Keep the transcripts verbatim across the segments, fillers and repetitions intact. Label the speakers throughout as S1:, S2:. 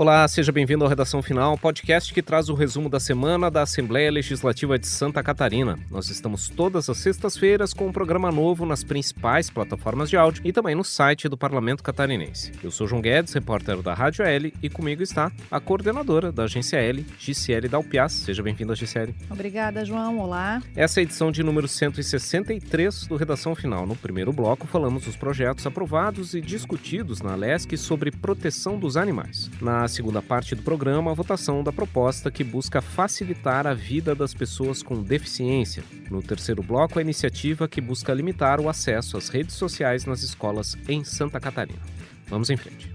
S1: Olá, seja bem-vindo ao Redação Final, podcast que traz o resumo da semana da Assembleia Legislativa de Santa Catarina. Nós estamos todas as sextas-feiras com um programa novo nas principais plataformas de áudio e também no site do Parlamento Catarinense. Eu sou João Guedes, repórter da Rádio L, e comigo está a coordenadora da Agência L, Gisele Dalpiaz. Seja bem-vinda, Gisele.
S2: Obrigada, João. Olá.
S1: Essa é a edição de número cento e sessenta e três do Redação Final. No primeiro bloco, falamos dos projetos aprovados e discutidos na Alesc sobre proteção dos animais. Na segunda parte do programa, a votação da proposta que busca facilitar a vida das pessoas com deficiência. No terceiro bloco, a iniciativa que busca limitar o acesso às redes sociais nas escolas em Santa Catarina. Vamos em frente.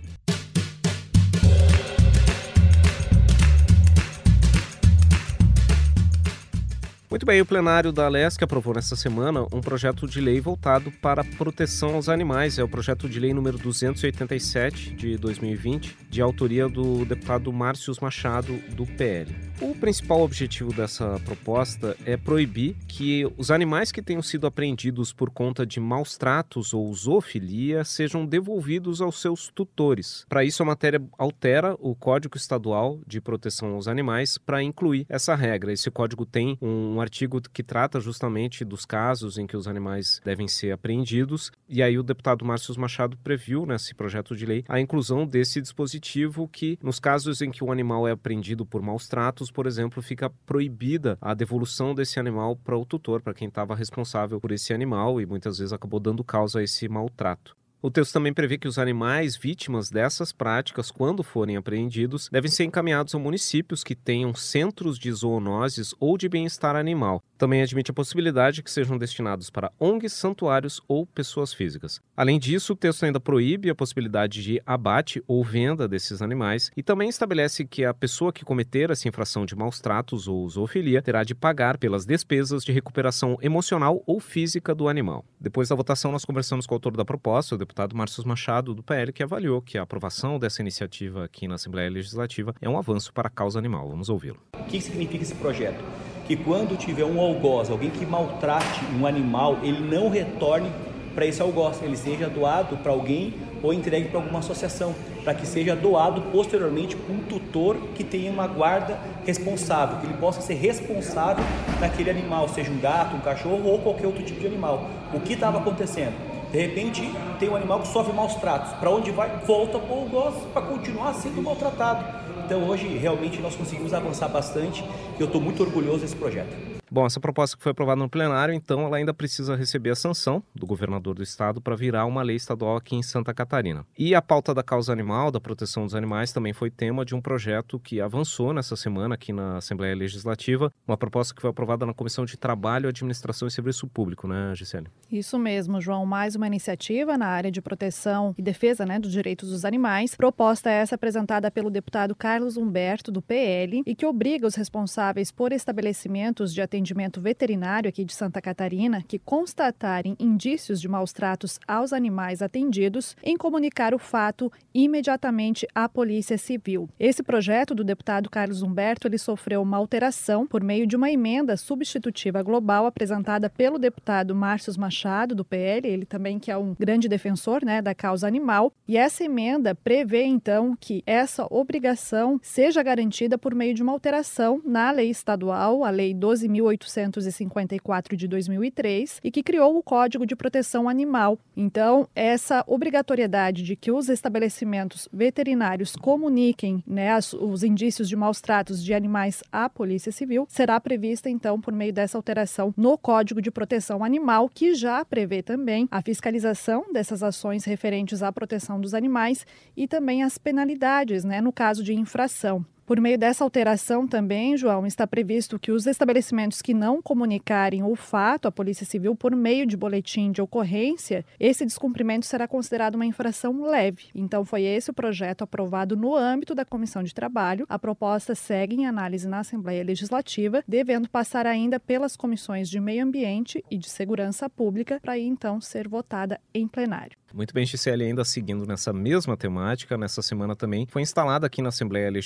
S1: Muito bem, o plenário da Alesc aprovou nesta semana um projeto de lei voltado para a proteção aos animais. É o projeto de lei número duzentos e oitenta e sete de dois mil e vinte, de autoria do deputado Márcio Machado, do P L. O principal objetivo dessa proposta é proibir que os animais que tenham sido apreendidos por conta de maus tratos ou zoofilia sejam devolvidos aos seus tutores. Para isso, a matéria altera o Código Estadual de Proteção aos Animais para incluir essa regra. Esse código tem um artigo que trata justamente dos casos em que os animais devem ser apreendidos, e aí o deputado Márcio Machado previu nesse projeto de lei a inclusão desse dispositivo que, nos casos em que o animal é apreendido por maus tratos, por exemplo, fica proibida a devolução desse animal para o tutor, para quem estava responsável por esse animal e muitas vezes acabou dando causa a esse maltrato. O texto também prevê que os animais vítimas dessas práticas, quando forem apreendidos, devem ser encaminhados a municípios que tenham centros de zoonoses ou de bem-estar animal. Também admite a possibilidade que sejam destinados para O N Gs, santuários ou pessoas físicas. Além disso, o texto ainda proíbe a possibilidade de abate ou venda desses animais e também estabelece que a pessoa que cometer essa infração de maus tratos ou zoofilia terá de pagar pelas despesas de recuperação emocional ou física do animal. Depois da votação, nós conversamos com o autor da proposta, o deputado Márcio Machado, do P L, que avaliou que a aprovação dessa iniciativa aqui na Assembleia Legislativa é um avanço para a causa animal. Vamos ouvi-lo.
S3: O que significa esse projeto? Que quando tiver um algoz, alguém que maltrate um animal, ele não retorne para esse algoz, ele seja doado para alguém ou entregue para alguma associação, para que seja doado posteriormente para um tutor que tenha uma guarda responsável, que ele possa ser responsável daquele animal, seja um gato, um cachorro ou qualquer outro tipo de animal. O que estava acontecendo? De repente, tem um animal que sofre maus tratos. Para onde vai? Volta para o algoz para continuar sendo maltratado. Então, hoje, realmente, nós conseguimos avançar bastante e eu estou muito orgulhoso desse projeto.
S1: Bom, essa proposta que foi aprovada no plenário, então, ela ainda precisa receber a sanção do governador do estado para virar uma lei estadual aqui em Santa Catarina. E a pauta da causa animal, da proteção dos animais, também foi tema de um projeto que avançou nessa semana aqui na Assembleia Legislativa, uma proposta que foi aprovada na Comissão de Trabalho, Administração e Serviço Público, né, Gisele?
S2: Isso mesmo, João. Mais uma iniciativa na área de proteção e defesa, né, dos direitos dos animais. Proposta essa apresentada pelo deputado Carlos Humberto, do P L, e que obriga os responsáveis por estabelecimentos de atendimento atendimento veterinário aqui de Santa Catarina que constatarem indícios de maus tratos aos animais atendidos em comunicar o fato imediatamente à Polícia Civil. Esse projeto do deputado Carlos Humberto, ele sofreu uma alteração por meio de uma emenda substitutiva global apresentada pelo deputado Márcio Machado, do P L, ele também que é um grande defensor, né, da causa animal, e essa emenda prevê então que essa obrigação seja garantida por meio de uma alteração na lei estadual, a lei doze mil oitocentos e cinquenta e quatro de dois mil e três, e que criou o Código de Proteção Animal. Então, essa obrigatoriedade de que os estabelecimentos veterinários comuniquem, né, as, os indícios de maus tratos de animais à Polícia Civil será prevista, então, por meio dessa alteração no Código de Proteção Animal, que já prevê também a fiscalização dessas ações referentes à proteção dos animais e também as penalidades, né, no caso de infração. Por meio dessa alteração também, João, está previsto que os estabelecimentos que não comunicarem o fato à Polícia Civil por meio de boletim de ocorrência, esse descumprimento será considerado uma infração leve. Então, foi esse o projeto aprovado no âmbito da Comissão de Trabalho. A proposta segue em análise na Assembleia Legislativa, devendo passar ainda pelas comissões de Meio Ambiente e de Segurança Pública, para aí, então, ser votada em plenário.
S1: Muito bem, Gisele, ainda seguindo nessa mesma temática, nessa semana também foi instalada aqui na Assembleia Legislativa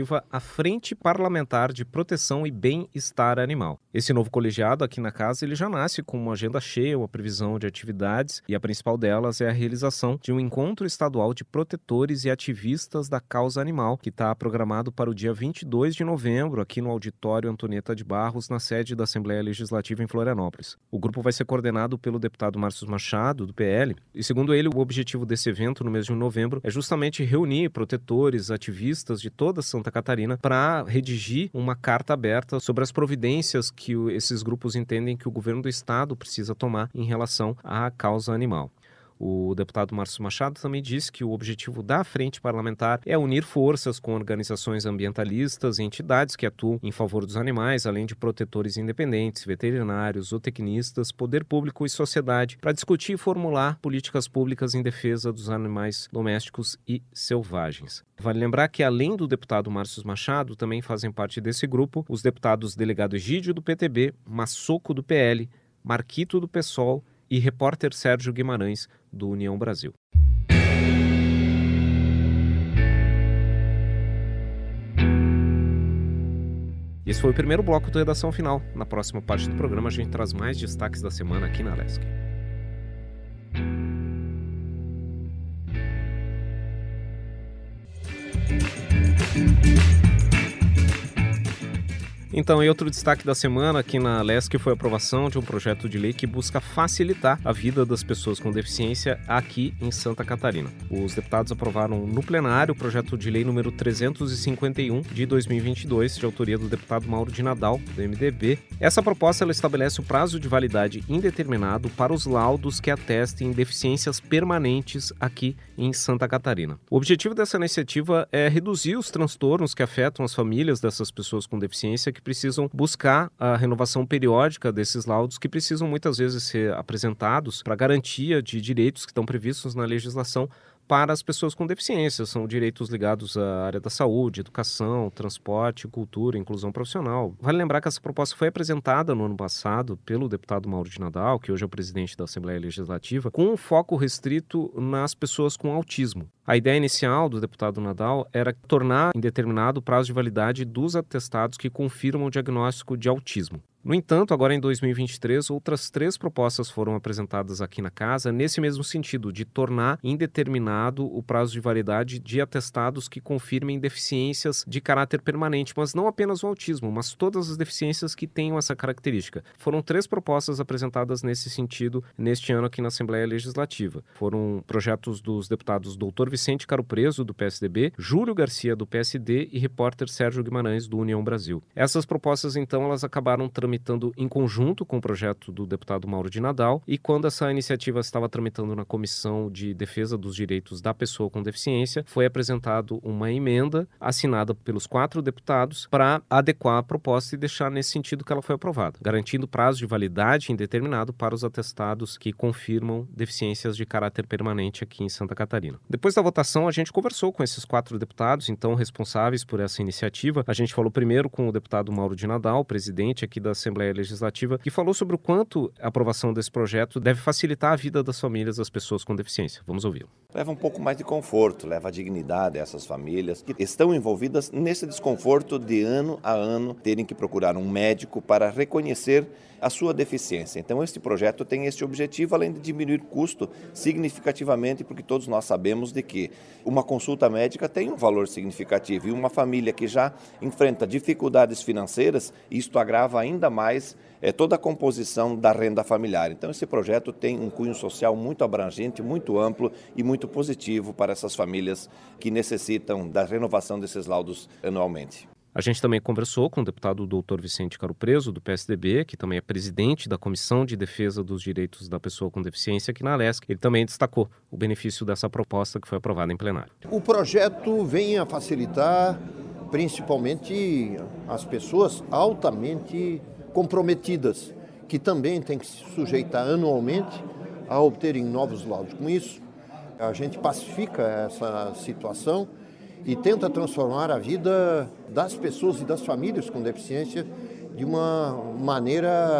S1: iniciativa a Frente Parlamentar de Proteção e Bem-Estar Animal. Esse novo colegiado aqui na casa ele já nasce com uma agenda cheia, uma previsão de atividades, e a principal delas é a realização de um encontro estadual de protetores e ativistas da causa animal, que está programado para o dia vinte e dois de novembro, aqui no auditório Antonieta de Barros, na sede da Assembleia Legislativa em Florianópolis. O grupo vai ser coordenado pelo deputado Márcio Machado, do P L, e segundo ele, o objetivo desse evento no mês de novembro é justamente reunir protetores, ativistas de toda Santa Catarina para redigir uma carta aberta sobre as providências que esses grupos entendem que o governo do estado precisa tomar em relação à causa animal. O deputado Márcio Machado também disse que o objetivo da frente parlamentar é unir forças com organizações ambientalistas e entidades que atuam em favor dos animais, além de protetores independentes, veterinários, zootecnistas, poder público e sociedade, para discutir e formular políticas públicas em defesa dos animais domésticos e selvagens. Vale lembrar que, além do deputado Márcio Machado, também fazem parte desse grupo os deputados delegado Egídio, do P T B, Massoco, do P L, Marquito, do PSOL, e repórter Sérgio Guimarães, do União Brasil. Esse foi o primeiro bloco do Redação Final. Na próxima parte do programa a gente traz mais destaques da semana aqui na Alesc. Então, e outro destaque da semana aqui na Alesc foi a aprovação de um projeto de lei que busca facilitar a vida das pessoas com deficiência aqui em Santa Catarina. Os deputados aprovaram no plenário o projeto de lei número trezentos e cinquenta e um de dois mil e vinte e dois, de autoria do deputado Mauro de Nadal, do M D B. Essa proposta ela estabelece o prazo de validade indeterminado para os laudos que atestem deficiências permanentes aqui em Santa Catarina. O objetivo dessa iniciativa é reduzir os transtornos que afetam as famílias dessas pessoas com deficiência que precisam buscar a renovação periódica desses laudos que precisam muitas vezes ser apresentados para garantia de direitos que estão previstos na legislação para as pessoas com deficiência. São direitos ligados à área da saúde, educação, transporte, cultura, inclusão profissional. Vale lembrar que essa proposta foi apresentada no ano passado pelo deputado Mauro de Nadal, que hoje é o presidente da Assembleia Legislativa, com um foco restrito nas pessoas com autismo. A ideia inicial do deputado Nadal era tornar indeterminado o prazo de validade dos atestados que confirmam o diagnóstico de autismo. No entanto, agora em dois mil e vinte e três, outras três propostas foram apresentadas aqui na casa nesse mesmo sentido, de tornar indeterminado o prazo de validade de atestados que confirmem deficiências de caráter permanente, mas não apenas o autismo, mas todas as deficiências que tenham essa característica. Foram três propostas apresentadas nesse sentido neste ano aqui na Assembleia Legislativa. Foram projetos dos deputados doutor Vicente Caro Preso, do P S D B, Júlio Garcia, do P S D e repórter Sérgio Guimarães, do União Brasil. Essas propostas, então, elas acabaram tramitando em conjunto com o projeto do deputado Mauro de Nadal, e quando essa iniciativa estava tramitando na Comissão de Defesa dos Direitos da Pessoa com Deficiência, foi apresentado uma emenda assinada pelos quatro deputados para adequar a proposta e deixar nesse sentido que ela foi aprovada, garantindo prazo de validade indeterminado para os atestados que confirmam deficiências de caráter permanente aqui em Santa Catarina. Depois da votação, a gente conversou com esses quatro deputados, então responsáveis por essa iniciativa. A gente falou primeiro com o deputado Mauro de Nadal, presidente aqui da Assembleia Legislativa, que falou sobre o quanto a aprovação desse projeto deve facilitar a vida das famílias das pessoas com deficiência. Vamos ouvi-lo.
S4: Leva um pouco mais de conforto, leva dignidade a essas famílias que estão envolvidas nesse desconforto de ano a ano terem que procurar um médico para reconhecer a sua deficiência. Então, este projeto tem esse objetivo, além de diminuir custo significativamente, porque todos nós sabemos de que uma consulta médica tem um valor significativo, e uma família que já enfrenta dificuldades financeiras, isto agrava ainda mais é, toda a composição da renda familiar. Então, esse projeto tem um cunho social muito abrangente, muito amplo e muito positivo para essas famílias que necessitam da renovação desses laudos anualmente.
S1: A gente também conversou com o deputado doutor Vicente Caro Preso, do P S D B, que também é presidente da Comissão de Defesa dos Direitos da Pessoa com Deficiência aqui na Alesc. Ele também destacou o benefício dessa proposta que foi aprovada em plenário.
S5: O projeto vem a facilitar principalmente as pessoas altamente comprometidas, que também têm que se sujeitar anualmente a obterem novos laudos. Com isso, a gente pacifica essa situação e tenta transformar a vida das pessoas e das famílias com deficiência de uma maneira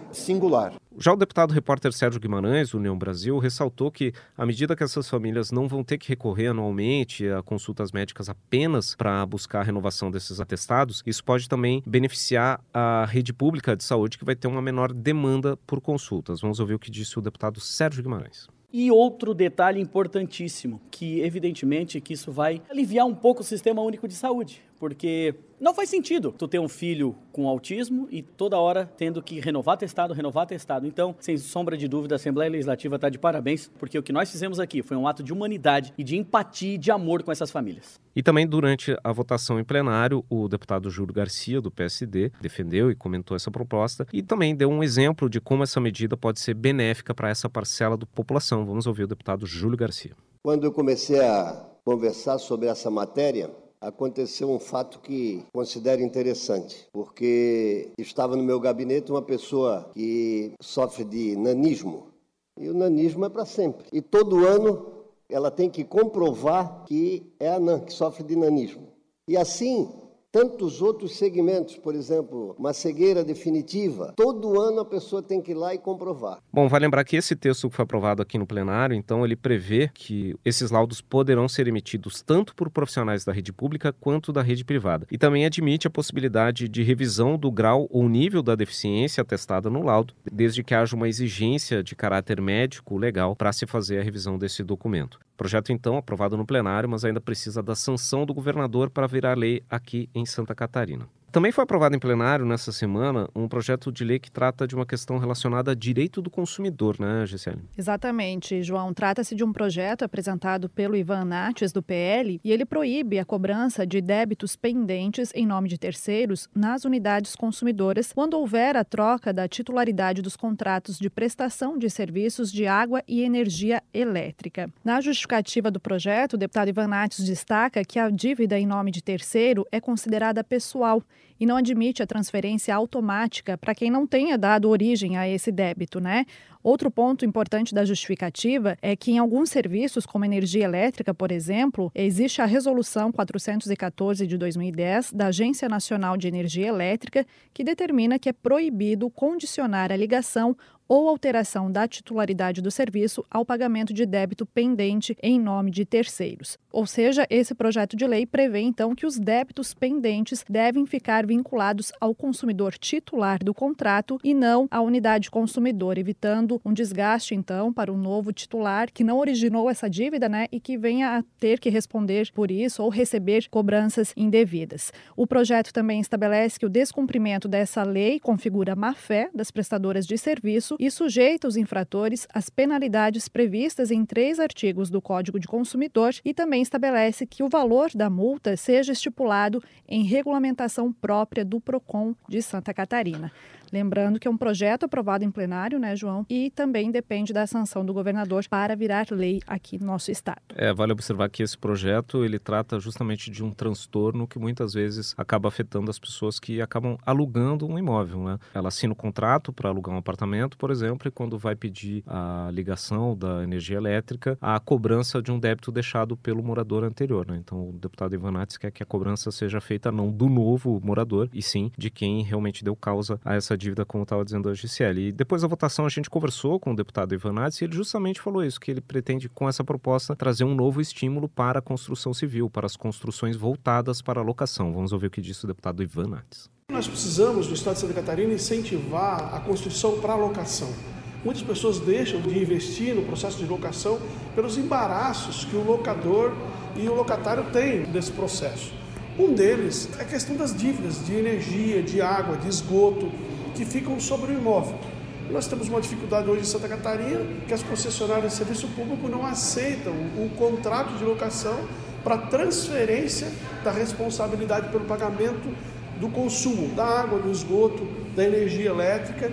S5: singular.
S1: Já o deputado repórter Sérgio Guimarães, do União Brasil, ressaltou que, à medida que essas famílias não vão ter que recorrer anualmente a consultas médicas apenas para buscar a renovação desses atestados, isso pode também beneficiar a rede pública de saúde, que vai ter uma menor demanda por consultas. Vamos ouvir o que disse o deputado Sérgio Guimarães.
S6: E outro detalhe importantíssimo, que evidentemente que isso vai aliviar um pouco o Sistema Único de Saúde, porque não faz sentido tu ter um filho com autismo e toda hora tendo que renovar testado, renovar testado. Então, sem sombra de dúvida, a Assembleia Legislativa está de parabéns, porque o que nós fizemos aqui foi um ato de humanidade e de empatia e de amor com essas famílias.
S1: E também durante a votação em plenário, o deputado Júlio Garcia, do P S D, defendeu e comentou essa proposta e também deu um exemplo de como essa medida pode ser benéfica para essa parcela da população. Vamos ouvir o deputado Júlio Garcia.
S7: Quando eu comecei a conversar sobre essa matéria, aconteceu um fato que considero interessante, porque estava no meu gabinete uma pessoa que sofre de nanismo, e o nanismo é para sempre. E todo ano ela tem que comprovar que é anã, que sofre de nanismo. E assim, tantos outros segmentos, por exemplo, uma cegueira definitiva, todo ano a pessoa tem que ir lá e comprovar.
S1: Bom, vai lembrar que esse texto que foi aprovado aqui no plenário, então ele prevê que esses laudos poderão ser emitidos tanto por profissionais da rede pública quanto da rede privada. E também admite a possibilidade de revisão do grau ou nível da deficiência atestada no laudo, desde que haja uma exigência de caráter médico legal para se fazer a revisão desse documento. O projeto, então, aprovado no plenário, mas ainda precisa da sanção do governador para virar lei aqui em Santa Catarina. Também foi aprovado em plenário nessa semana um projeto de lei que trata de uma questão relacionada a direito do consumidor, né, Gisele?
S2: Exatamente, João. Trata-se de um projeto apresentado pelo Ivan Nates, do P L, e ele proíbe a cobrança de débitos pendentes em nome de terceiros nas unidades consumidoras quando houver a troca da titularidade dos contratos de prestação de serviços de água e energia elétrica. Na justificativa do projeto, o deputado Ivan Nates destaca que a dívida em nome de terceiro é considerada pessoal e não admite a transferência automática para quem não tenha dado origem a esse débito, né? Outro ponto importante da justificativa é que em alguns serviços, como energia elétrica, por exemplo, existe a Resolução quatrocentos e quatorze de dois mil e dez da Agência Nacional de Energia Elétrica, que determina que é proibido condicionar a ligação ou alteração da titularidade do serviço ao pagamento de débito pendente em nome de terceiros. Ou seja, esse projeto de lei prevê, então, que os débitos pendentes devem ficar vinculados ao consumidor titular do contrato e não à unidade consumidora, evitando um desgaste, então, para o novo titular que não originou essa dívida, né, e que venha a ter que responder por isso ou receber cobranças indevidas. O projeto também estabelece que o descumprimento dessa lei configura má-fé das prestadoras de serviço e sujeita os infratores às penalidades previstas em três artigos do Código de Consumidor e também estabelece que o valor da multa seja estipulado em regulamentação própria do PROCON de Santa Catarina. Lembrando que é um projeto aprovado em plenário, né, João? E também depende da sanção do governador para virar lei aqui no nosso estado.
S1: É, vale observar que esse projeto, ele trata justamente de um transtorno que muitas vezes acaba afetando as pessoas que acabam alugando um imóvel, né? Ela assina o contrato para alugar um apartamento, por exemplo, e quando vai pedir a ligação da energia elétrica, há a cobrança de um débito deixado pelo morador anterior, né? Então, o deputado Ivan Nates quer que a cobrança seja feita não do novo morador, e sim de quem realmente deu causa a essa dívida, como estava dizendo a Gisele. E depois da votação a gente conversou com o deputado Ivan Nates e ele justamente falou isso, que ele pretende com essa proposta trazer um novo estímulo para a construção civil, para as construções voltadas para a locação. Vamos ouvir o que disse o deputado Ivan Nates.
S8: Nós precisamos, no estado de Santa Catarina, incentivar a construção para a locação. Muitas pessoas deixam de investir no processo de locação pelos embaraços que o locador e o locatário têm nesse processo. Um deles é a questão das dívidas de energia, de água, de esgoto, que ficam sobre o imóvel. Nós temos uma dificuldade hoje em Santa Catarina, que as concessionárias de serviço público não aceitam o contrato de locação para transferência da responsabilidade pelo pagamento do consumo da água, do esgoto, da energia elétrica.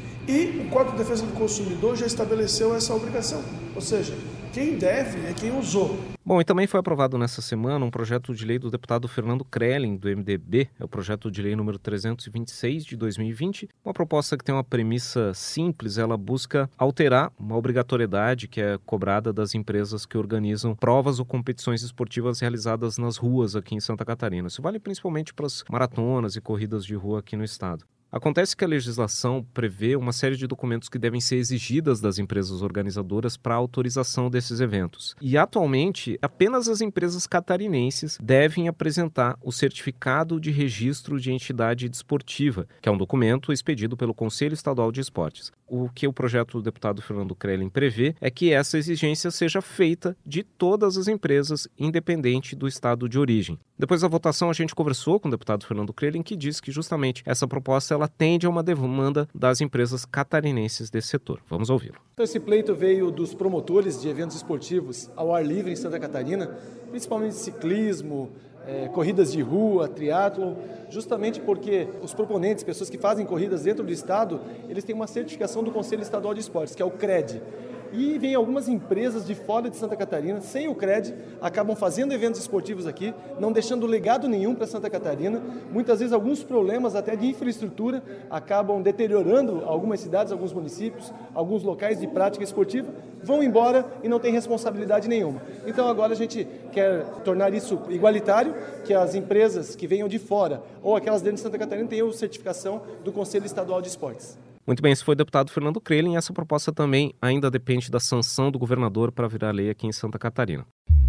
S8: E o Código de Defesa do Consumidor já estabeleceu essa obrigação, ou seja, quem deve é quem usou.
S1: Bom, e também foi aprovado nessa semana um projeto de lei do deputado Fernando Krelling, do M D B, é o projeto de lei número trezentos e vinte e seis de dois mil e vinte, uma proposta que tem uma premissa simples, ela busca alterar uma obrigatoriedade que é cobrada das empresas que organizam provas ou competições esportivas realizadas nas ruas aqui em Santa Catarina. Isso vale principalmente para as maratonas e corridas de rua aqui no estado. Acontece que a legislação prevê uma série de documentos que devem ser exigidas das empresas organizadoras para a autorização desses eventos. E, atualmente, apenas as empresas catarinenses devem apresentar o Certificado de Registro de Entidade Desportiva, que é um documento expedido pelo Conselho Estadual de Esportes. O que o projeto do deputado Fernando Krelin prevê é que essa exigência seja feita de todas as empresas, independente do estado de origem. Depois da votação, a gente conversou com o deputado Fernando Krelin, que disse que justamente essa proposta ela atende a uma demanda das empresas catarinenses desse setor. Vamos ouvi-lo.
S9: Então, esse pleito veio dos promotores de eventos esportivos ao ar livre em Santa Catarina, principalmente ciclismo, É, corridas de rua, triatlon, justamente porque os proponentes, pessoas que fazem corridas dentro do estado, eles têm uma certificação do Conselho Estadual de Esportes, que é o C R E D. E vem algumas empresas de fora de Santa Catarina, sem o C R E D, acabam fazendo eventos esportivos aqui, não deixando legado nenhum para Santa Catarina. Muitas vezes alguns problemas até de infraestrutura acabam deteriorando algumas cidades, alguns municípios, alguns locais de prática esportiva, vão embora e não tem responsabilidade nenhuma. Então agora a gente quer tornar isso igualitário, que as empresas que venham de fora ou aquelas dentro de Santa Catarina tenham certificação do Conselho Estadual de Esportes.
S1: Muito bem, esse foi o deputado Fernando Krelin e essa proposta também ainda depende da sanção do governador para virar lei aqui em Santa Catarina.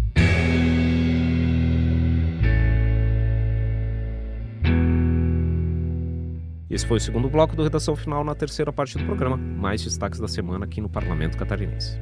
S1: Esse foi o segundo bloco do Redação Final na terceira parte do programa. Mais destaques da semana aqui no Parlamento Catarinense.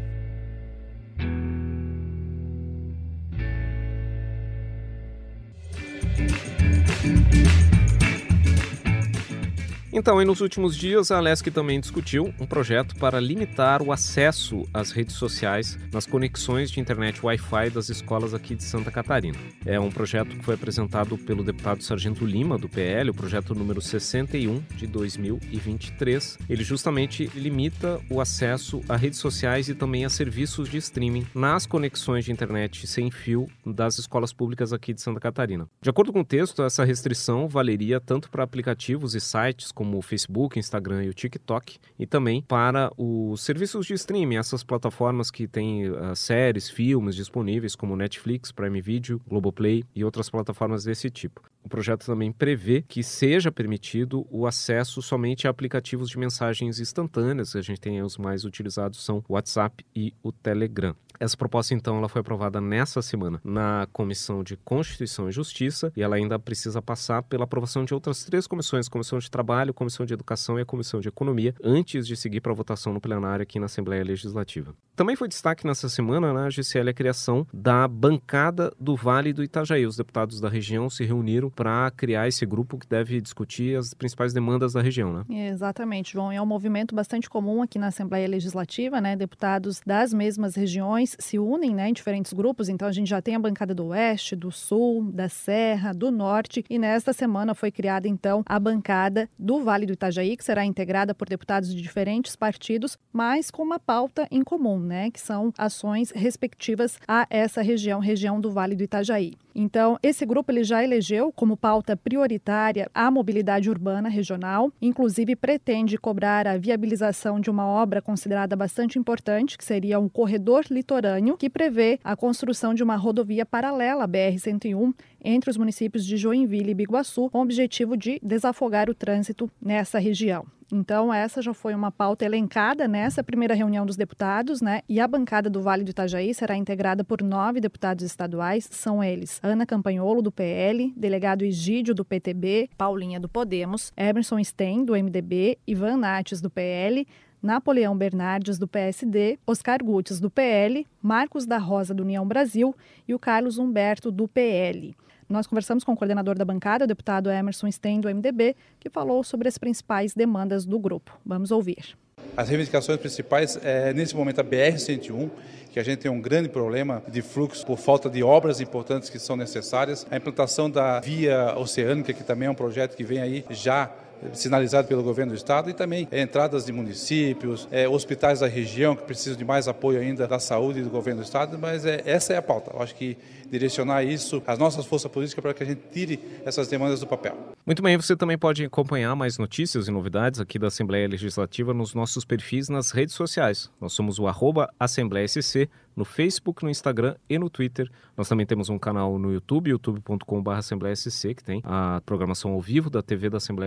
S1: Então, e nos últimos dias, a Alesc também discutiu um projeto para limitar o acesso às redes sociais nas conexões de internet Wi-Fi das escolas aqui de Santa Catarina. É um projeto que foi apresentado pelo deputado Sargento Lima, do P L, o projeto número sessenta e um de dois mil e vinte e três. Ele justamente limita o acesso a redes sociais e também a serviços de streaming nas conexões de internet sem fio das escolas públicas aqui de Santa Catarina. De acordo com o texto, essa restrição valeria tanto para aplicativos e sites como como o Facebook, Instagram e o TikTok, e também para os serviços de streaming, essas plataformas que têm uh, séries, filmes disponíveis como Netflix, Prime Video, Globoplay e outras plataformas desse tipo. O projeto também prevê que seja permitido o acesso somente a aplicativos de mensagens instantâneas. A gente tem os mais utilizados são o WhatsApp e o Telegram. Essa proposta, então, ela foi aprovada nessa semana na Comissão de Constituição e Justiça e ela ainda precisa passar pela aprovação de outras três comissões, Comissão de Trabalho, Comissão de Educação e a Comissão de Economia, antes de seguir para a votação no plenário aqui na Assembleia Legislativa. Também foi destaque nessa semana na G C L a criação da bancada do Vale do Itajaí. Os deputados da região se reuniram para criar esse grupo que deve discutir as principais demandas da região, né?
S2: Exatamente, João. É um movimento bastante comum aqui na Assembleia Legislativa, né? Deputados das mesmas regiões se unem, né, em diferentes grupos. Então, a gente já tem a bancada do Oeste, do Sul, da Serra, do Norte. E nesta semana foi criada, então, a bancada do Vale do Itajaí, que será integrada por deputados de diferentes partidos, mas com uma pauta em comum, né? Que são ações respectivas a essa região, região do Vale do Itajaí. Então, esse grupo ele já elegeu como pauta prioritária a mobilidade urbana regional, inclusive pretende cobrar a viabilização de uma obra considerada bastante importante, que seria um corredor litorâneo, que prevê a construção de uma rodovia paralela à B R cento e um entre os municípios de Joinville e Biguaçu, com o objetivo de desafogar o trânsito nessa região. Então, essa já foi uma pauta elencada nessa primeira reunião dos deputados, né? E a bancada do Vale do Itajaí será integrada por nove deputados estaduais. São eles Ana Campanholo, do P L, delegado Egídio, do P T B, Paulinha, do Podemos, Emerson Sten, do M D B, Ivan Nates, do P L, Napoleão Bernardes, do P S D, Oscar Gutes, do P L, Marcos da Rosa, do União Brasil e o Carlos Humberto, do P L. Nós conversamos com o coordenador da bancada, o deputado Emerson Sten, do M D B, que falou sobre as principais demandas do grupo. Vamos ouvir.
S10: As reivindicações principais é, nesse momento, a B R cento e um, que a gente tem um grande problema de fluxo por falta de obras importantes que são necessárias. A implantação da via oceânica, que também é um projeto que vem aí já sinalizado pelo governo do estado, e também é, entradas de municípios, é, hospitais da região que precisam de mais apoio ainda da saúde do governo do estado, mas é, essa é a pauta. Eu acho que direcionar isso às nossas forças políticas para que a gente tire essas demandas do papel.
S1: Muito bem, você também pode acompanhar mais notícias e novidades aqui da Assembleia Legislativa nos nossos perfis nas redes sociais. Nós somos o arroba Assembleia S C no Facebook, no Instagram e no Twitter. Nós também temos um canal no YouTube, youtube ponto com barra Assembleia S C, que tem a programação ao vivo da T V da Assembleia Legislativa.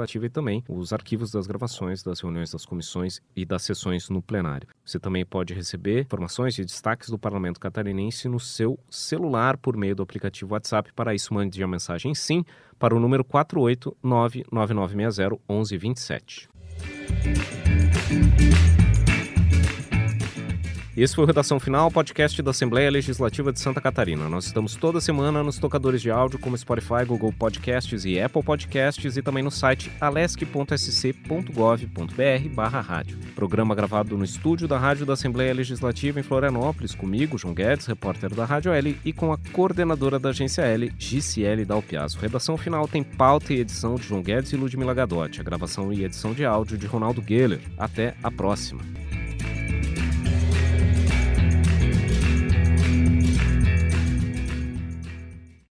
S1: Legislativa e também os arquivos das gravações das reuniões das comissões e das sessões no plenário. Você também pode receber informações e destaques do Parlamento Catarinense no seu celular por meio do aplicativo WhatsApp. Para isso, mande a mensagem SIM para o número quatro oito nove nove nove seis zero um um dois sete. Esse foi o Redação Final, podcast da Assembleia Legislativa de Santa Catarina. Nós estamos toda semana nos tocadores de áudio como Spotify, Google Podcasts e Apple Podcasts e também no site alesc ponto s c ponto gov ponto b r barra rádio. Programa gravado no estúdio da Rádio da Assembleia Legislativa em Florianópolis, comigo, João Guedes, repórter da Rádio L, e com a coordenadora da Agência L, Giciele Dalpiazzo. Redação Final tem pauta e edição de João Guedes e Ludmila Gadotti, a gravação e edição de áudio de Ronaldo Geller. Até a próxima.